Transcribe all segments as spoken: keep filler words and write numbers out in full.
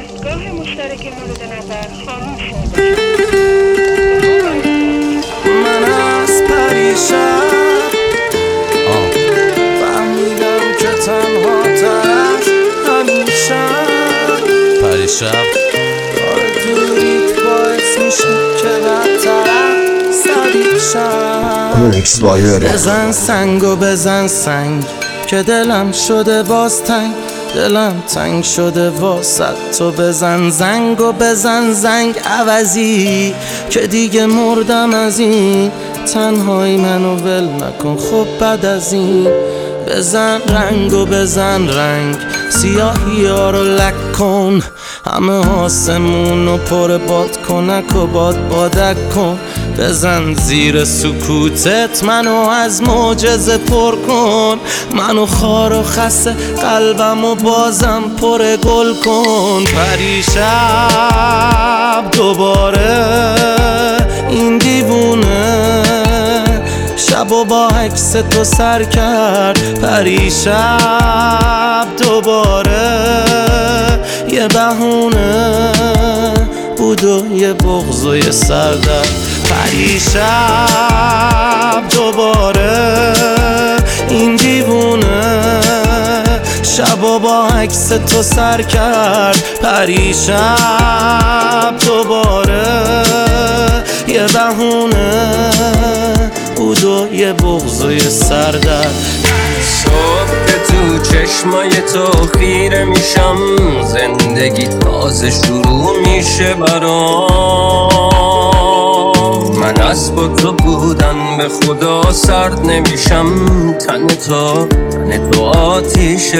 دستگاه مشترک مورد نظر خاموش شده. من از پریشب فهمیدم که تنها ترش همیشه پریشب دوریت باعث میشه که بدترم سریع شم. بزن سنگ و بزن سنگ که دلم شده باز تنگ، دلم تنگ شده واسه تو. بزن زنگ و بزن زنگ عوضی که دیگه مردم از این تنهایی، منو ول نکن خب بعد از این. بزن رنگ و بزن رنگ سیاهی ها رو لک کن، همه آسمون رو پر باد کنک و باد بادک کن. بزن زیر سکوتت منو از معجزه پر کن، منو خار و خسته قلبم و بازم پر گل کن. پریشب دوباره این دیوونه شب و با عکس تو سر کرد. پریشب دوباره یه بهونه بود و یه بغض و یه سردرد. پریشب دوباره این دیوونه شب و با عکس تو سر کرد. پریشب دوباره یه بهونه بود و یه بغض و یه سردرد. صبح که تو چشمای تو خیره میشم، زندگی تازه شروع میشه برام. من از با تو بودن به خدا سرد نمیشم، تن تو تن تو آتیشه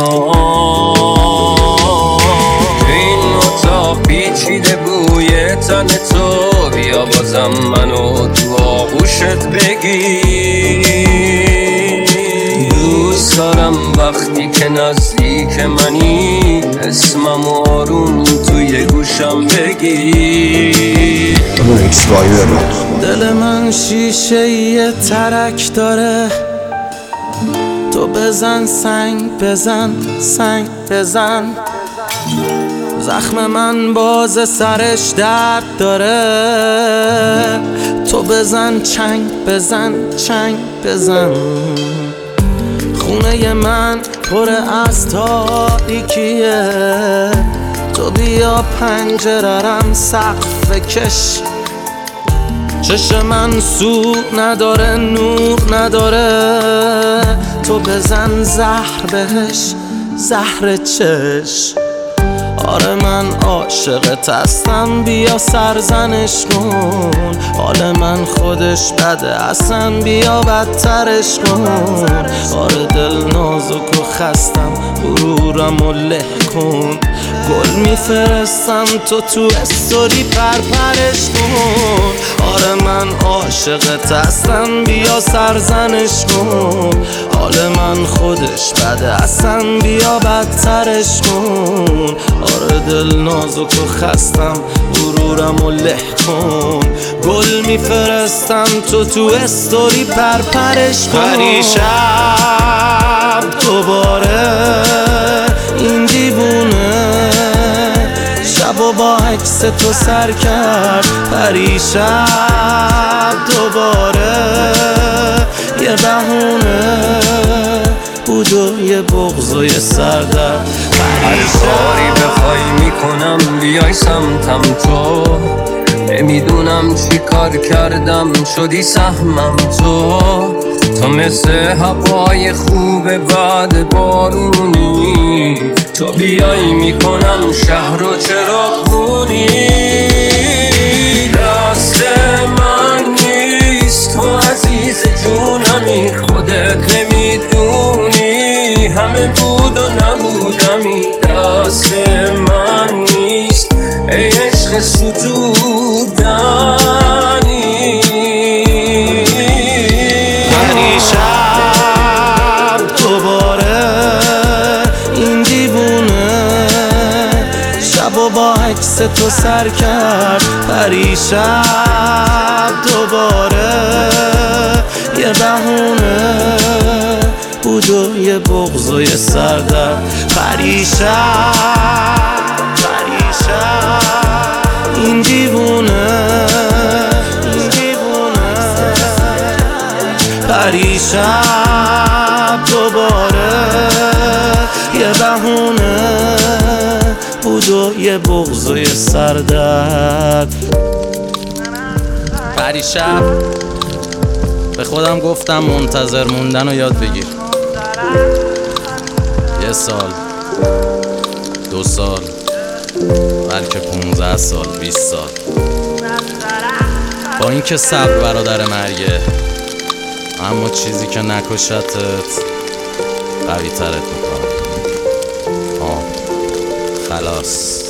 برام. این اتاق پیچیده بوی تن تو، بیا بازم منو تو آغوشت بگیر. دوست دارم وقتی که نزدیک منی اسمم آروم توی گوشم بگی. دل من شیشه یه ترک داره، تو بزن سنگ بزن سنگ بزن. زخم من باز سرش درد داره، تو بزن چنگ بزن چنگ بزن. خونه من پر از تاریکیه، تو بیا پنجره‌رم سقف کش. چش من سو نداره نور نداره، تو بزن زهر بهش زهر چش. آره من عاشقت هستم بیا سرزنش کن، حال من خودش بده اصلا بیا بدترش کن. آره دل نازک و خستم غرورم و له کن، گل میفرستم تو تو استوری پرپرش کن. آره من عاشقت هستم بیا سرزنش کن، حال من خودش بده اصلا بیا بدترش کن. آره دل نازک و خستم غرورم و له کن، گل میفرستم تو تو استوری پرپرش کن. پریشب دوباره این دیوونه شب و با عکس تو سر کرد. پریشب دوباره یه بهونه بود و یه بغض و یه سردرد. هر کاری بخوای میکنم بیای سمتم تو، نمیدونم چی کار کردم شدی سهمم تو. تو مثل هوای خوب بعد بارونی، تو بیای میکنم شهر و چراغونی. دست من نیست تو عزیز جونمی، خودت نمیدونی همه بود و نبودمی. دست من نیست ای عشق ستودنی. پریشب دوباره این دیوونه شب و با عکس تو سر کرد. پریشب دوباره یه بهونه بود و یه بغض و یه سردرد. پریشب دیشب دوباره یه بهونه بود و یه بغض و یه سردرد. پریشب به خودم گفتم منتظر موندن رو یاد بگیر. یه سال، دو سال، بلکه پونزده سال، بیست سال، با اینکه صبر برادر مرگه، اما چیزی که نکشتت قوی ترت میکنه. آه خلاص.